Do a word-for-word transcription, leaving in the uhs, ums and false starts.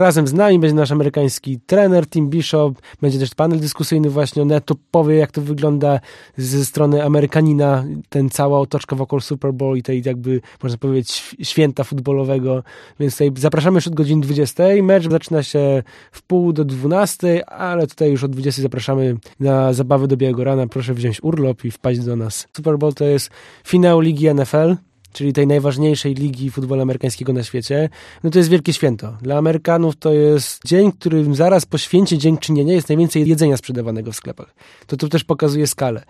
Razem z nami będzie nasz amerykański trener Tim Bishop, będzie też panel dyskusyjny właśnie, on to powie, jak to wygląda ze strony Amerykanina, ten cała otoczka wokół Super Bowl i tej jakby, można powiedzieć, święta futbolowego, więc tutaj zapraszamy już od godziny dwudziestej. Mecz zaczyna się w pół do dwunastej, ale tutaj już od dwudziestej zapraszamy na zabawę do białego rana. Proszę wziąć urlop i wpaść do nas. Super Bowl to jest finał ligi N F L, czyli tej najważniejszej ligi futbolu amerykańskiego na świecie. No to jest wielkie święto. Dla Amerykanów to jest dzień, którym zaraz po święcie Dziękczynienia jest najwięcej jedzenia sprzedawanego w sklepach. To tu też pokazuje skalę.